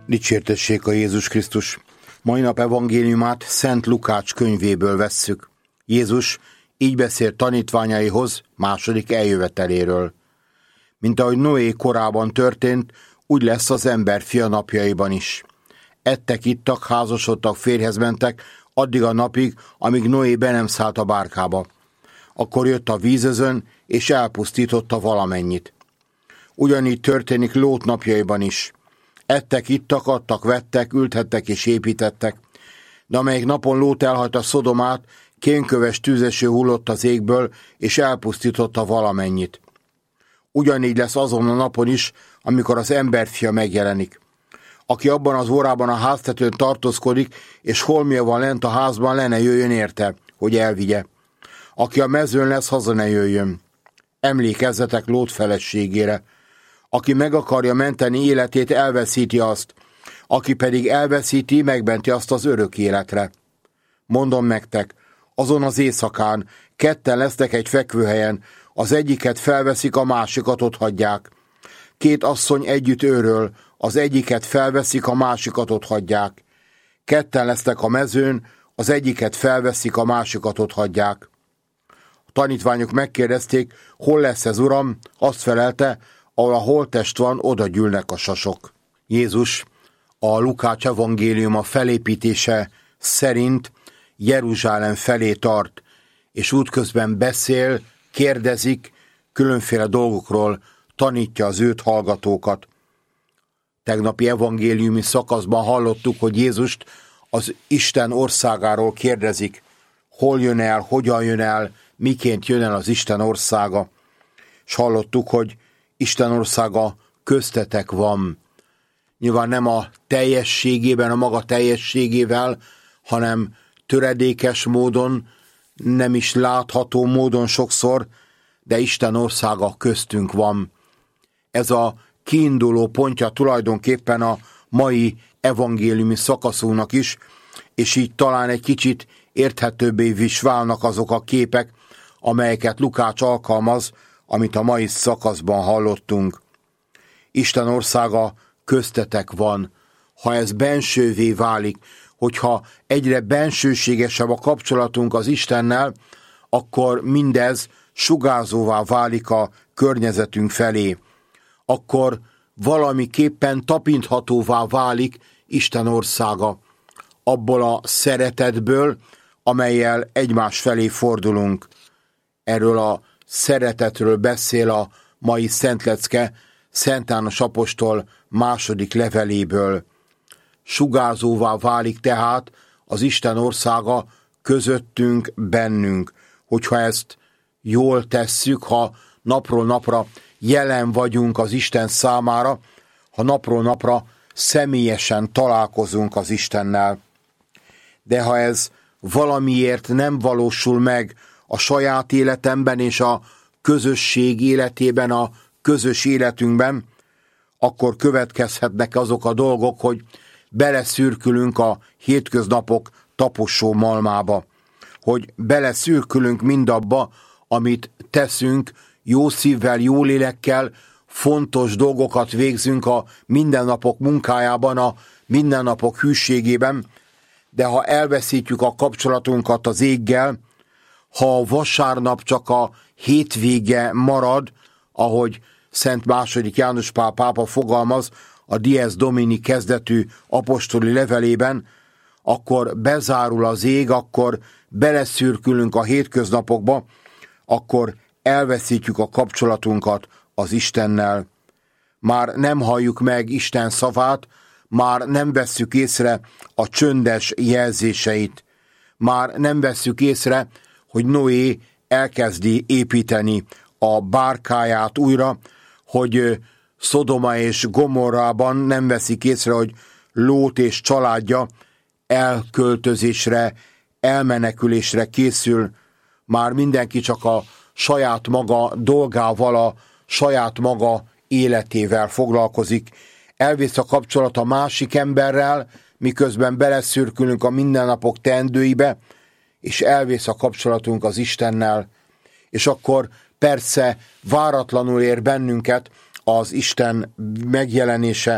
Dicsértessék a Jézus Krisztus! Mai nap evangéliumát Szent Lukács könyvéből vesszük. Jézus így beszélt tanítványaihoz második eljöveteléről. Mint ahogy Noé korában történt, úgy lesz az emberfia napjaiban is. Ettek, ittak, házasodtak, férjhez mentek, addig a napig, amíg Noé be nem szállt a bárkába. Akkor jött a vízözön, és elpusztította valamennyit. Ugyanígy történik Lót napjaiban is. Ettek, ittak, adtak, vettek, ülthettek és építettek. De amelyik napon Lót elhagyta Szodomát, kénköves tűzeső hullott az égből, és elpusztította valamennyit. Ugyanígy lesz azon a napon is, amikor az emberfia megjelenik. Aki abban az órában a háztetőn tartózkodik, és holmia van lent a házban, le ne jöjjön érte, hogy elvigye. Aki a mezőn lesz, haza ne jöjjön. Emlékezzetek Lót feleségére. Aki meg akarja menteni életét, elveszíti azt. Aki pedig elveszíti, megmenti azt az örök életre. Mondom nektek, azon az éjszakán ketten lesznek egy fekvőhelyen, az egyiket felveszik, a másikat otthagyják. Két asszony együtt őröl, az egyiket felveszik, a másikat otthagyják. Ketten lesznek a mezőn, az egyiket felveszik, a másikat otthagyják. A tanítványok megkérdezték, hol lesz ez, Uram? Azt felelte, ahol a holttest van, oda gyűlnek a sasok. Jézus a Lukács evangéliuma felépítése szerint Jeruzsálem felé tart, és útközben beszél, kérdezik, különféle dolgokról tanítja az őt hallgatókat. Tegnapi evangéliumi szakaszban hallottuk, hogy Jézust az Isten országáról kérdezik. Hol jön el, hogyan jön el, miként jön el az Isten országa. És hallottuk, hogy Isten országa köztetek van. Nyilván nem a teljességében, a maga teljességével, hanem töredékes módon, nem is látható módon sokszor, de Isten országa köztünk van. Ez a kiinduló pontja tulajdonképpen a mai evangéliumi szakaszunknak is, és így talán egy kicsit érthetőbbé is válnak azok a képek, amelyeket Lukács alkalmaz, amit a mai szakaszban hallottunk. Isten országa köztetek van. Ha ez bensővé válik, hogyha egyre bensőségesebb a kapcsolatunk az Istennel, akkor mindez sugárzóvá válik a környezetünk felé. Akkor valamiképpen tapinthatóvá válik Isten országa. Abból a szeretetből, amellyel egymás felé fordulunk. Erről a szeretetről beszél a mai szentlecke Szent János apostol második leveléből. Sugárzóvá válik tehát az Isten országa közöttünk, bennünk. Hogyha ezt jól tesszük, ha napról napra jelen vagyunk az Isten számára, ha napról napra személyesen találkozunk az Istennel. De ha ez valamiért nem valósul meg a saját életemben és a közösség életében, a közös életünkben, akkor következhetnek azok a dolgok, hogy beleszürkülünk a hétköznapok taposó malmába, hogy beleszürkülünk mindabba, amit teszünk, jó szívvel, jó lélekkel, fontos dolgokat végzünk a mindennapok munkájában, a mindennapok hűségében, de ha elveszítjük a kapcsolatunkat az éggel, ha a vasárnap csak a hétvége marad, ahogy Szent II. János Pál pápa fogalmaz a Dies Domini kezdetű apostoli levelében, akkor bezárul az ég, akkor beleszürkülünk a hétköznapokba, akkor elveszítjük a kapcsolatunkat az Istennel. Már nem halljuk meg Isten szavát, már nem vesszük észre a csöndes jelzéseit, már nem vesszük észre, hogy Noé elkezdi építeni a bárkáját újra, hogy Szodoma és Gomorrában nem veszik észre, hogy Lót és családja elköltözésre, elmenekülésre készül. Már mindenki csak a saját maga dolgával, a saját maga életével foglalkozik. Elvész a kapcsolat a másik emberrel, miközben beleszürkülünk a mindennapok teendőibe, és elvész a kapcsolatunk az Istennel. És akkor persze váratlanul ér bennünket az Isten megjelenése,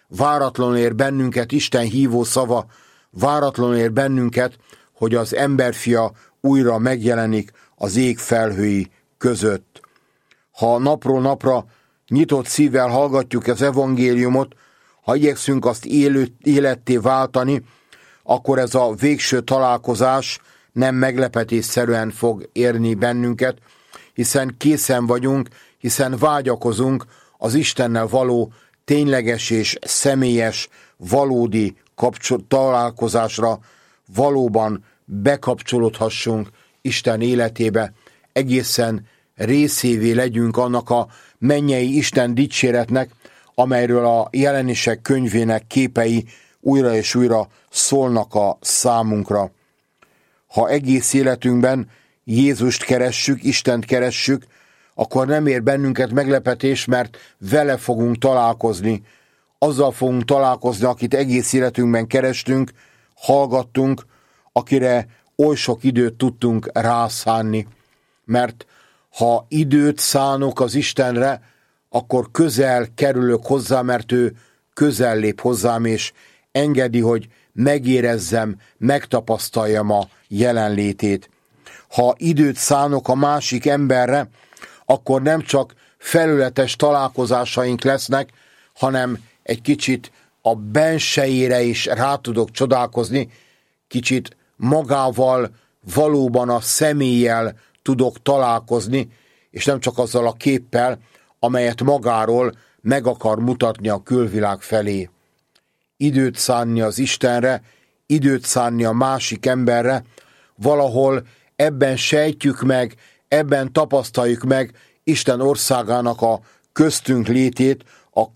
váratlanul ér bennünket Isten hívó szava, váratlanul ér bennünket, hogy az emberfia újra megjelenik az ég felhői között. Ha napról napra nyitott szívvel hallgatjuk az evangéliumot, ha igyekszünk azt életté váltani, akkor ez a végső találkozás nem meglepetésszerűen fog érni bennünket, hiszen készen vagyunk, hiszen vágyakozunk az Istennel való tényleges és személyes, valódi találkozásra, valóban bekapcsolódhassunk Isten életébe, egészen részévé legyünk annak a mennyei Isten dicséretnek, amelyről a Jelenések könyvének képei újra és újra szólnak a számunkra. Ha egész életünkben Jézust keressük, Istent keressük, akkor nem ér bennünket meglepetés, mert vele fogunk találkozni. Azzal fogunk találkozni, akit egész életünkben kerestünk, hallgattunk, akire oly sok időt tudtunk rászánni. Mert ha időt szánok az Istenre, akkor közel kerülök hozzá, mert ő közel lép hozzám, és engedi, hogy megérezzem, megtapasztaljam a jelenlétét. Ha időt szánok a másik emberre, akkor nem csak felületes találkozásaink lesznek, hanem egy kicsit a bensejére is rá tudok csodálkozni, kicsit magával, valóban a személlyel tudok találkozni, és nem csak azzal a képpel, amelyet magáról meg akar mutatni a külvilág felé. Időt szánni az Istenre, időt szánni a másik emberre, valahol ebben sejtjük meg, ebben tapasztaljuk meg Isten országának a köztünk létét, a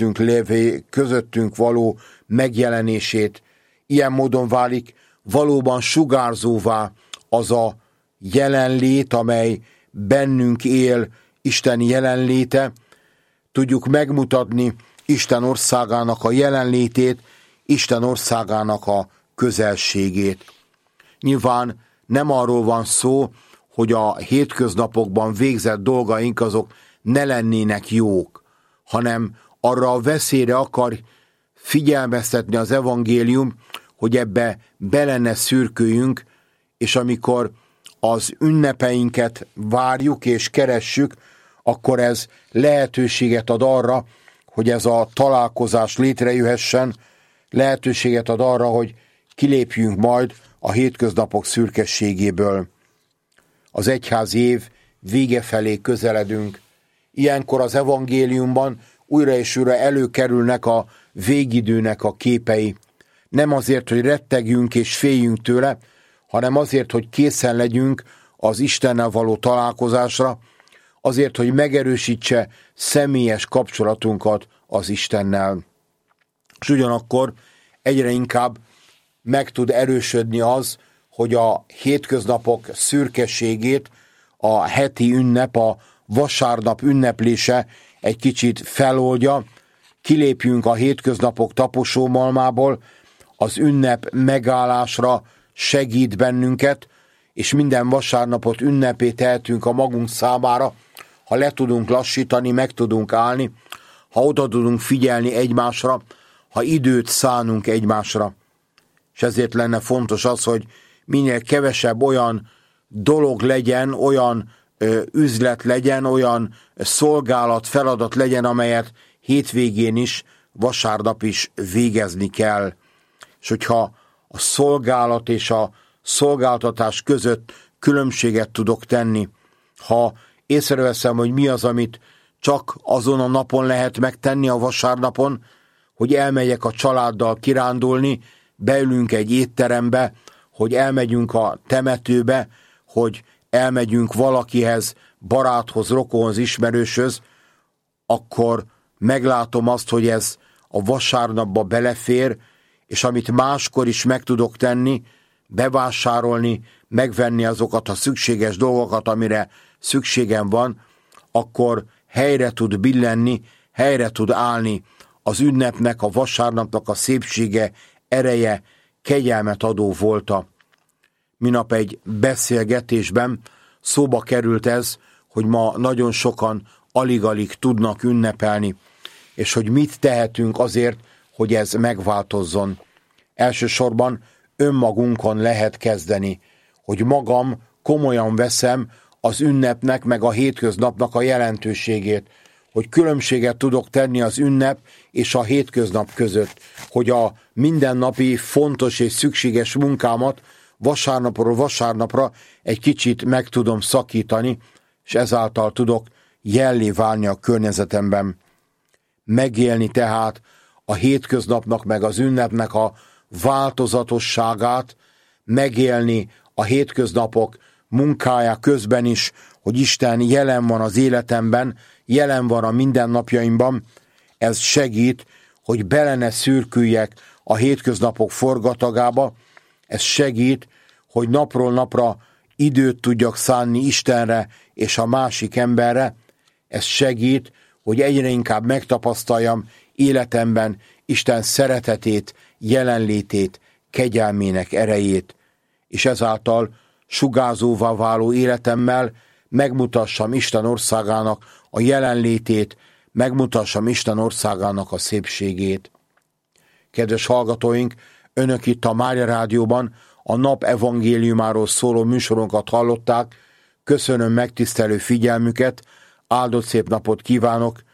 közöttünk való megjelenését. Ilyen módon válik valóban sugárzóvá az a jelenlét, amely bennünk él, Isten jelenléte. Tudjuk megmutatni Isten országának a jelenlétét, Isten országának a közelségét. Nyilván nem arról van szó, hogy a hétköznapokban végzett dolgaink azok ne lennének jók, hanem arra a veszélyre akar figyelmeztetni az evangélium, hogy ebbe bele ne szürküljünk, és amikor az ünnepeinket várjuk és keressük, akkor ez lehetőséget ad arra, hogy ez a találkozás létrejöhessen, lehetőséget ad arra, hogy kilépjünk majd a hétköznapok szürkességéből. Az egyházi év vége felé közeledünk. Ilyenkor az evangéliumban újra és újra előkerülnek a végidőnek a képei. Nem azért, hogy rettegjünk és féljünk tőle, hanem azért, hogy készen legyünk az Istennel való találkozásra, azért, hogy megerősítse személyes kapcsolatunkat az Istennel. És ugyanakkor egyre inkább meg tud erősödni az, hogy a hétköznapok szürkeségét a heti ünnep, a vasárnap ünneplése egy kicsit feloldja, kilépjünk a hétköznapok taposómalmából, az ünnep megállásra segít bennünket, és minden vasárnapot ünnepé tehetünk a magunk számára, ha le tudunk lassítani, meg tudunk állni, ha oda tudunk figyelni egymásra, ha időt szánunk egymásra. És ezért lenne fontos az, hogy minél kevesebb olyan dolog legyen, olyan üzlet legyen, olyan szolgálat, feladat legyen, amelyet hétvégén is, vasárnap is végezni kell. És hogyha a szolgálat és a szolgáltatás között különbséget tudok tenni, ha észreveszem, hogy mi az, amit csak azon a napon lehet megtenni, a vasárnapon, hogy elmegyek a családdal kirándulni, beülünk egy étterembe, hogy elmegyünk a temetőbe, hogy elmegyünk valakihez, baráthoz, rokonhoz, ismerőshöz, akkor meglátom azt, hogy ez a vasárnapba belefér, és amit máskor is meg tudok tenni, bevásárolni, megvenni azokat a szükséges dolgokat, amire szükségem van, akkor helyre tud billenni, helyre tud állni az ünnepnek, a vasárnapnak a szépsége, ereje, kegyelmet adó volta. Minap egy beszélgetésben szóba került ez, hogy ma nagyon sokan alig-alig tudnak ünnepelni, és hogy mit tehetünk azért, hogy ez megváltozzon. Elsősorban önmagunkon lehet kezdeni, hogy magam komolyan veszem az ünnepnek meg a hétköznapnak a jelentőségét, hogy különbséget tudok tenni az ünnep és a hétköznap között, hogy a mindennapi fontos és szükséges munkámat vasárnapról vasárnapra egy kicsit meg tudom szakítani, és ezáltal tudok jellé válni a környezetemben. Megélni tehát a hétköznapnak meg az ünnepnek a változatosságát, megélni a hétköznapok munkája közben is, hogy Isten jelen van az életemben, jelen van a mindennapjaimban, ez segít, hogy bele ne szürküljek a hétköznapok forgatagába, ez segít, hogy napról napra időt tudjak szánni Istenre és a másik emberre, ez segít, hogy egyre inkább megtapasztaljam életemben Isten szeretetét, jelenlétét, kegyelmének erejét, és ezáltal sugárzóvá váló életemmel megmutassam Isten országának a jelenlétét, megmutassam Isten országának a szépségét. Kedves hallgatóink, önök itt a Mária Rádióban a nap evangéliumáról szóló műsorunkat hallották. Köszönöm megtisztelő figyelmüket, áldott szép napot kívánok,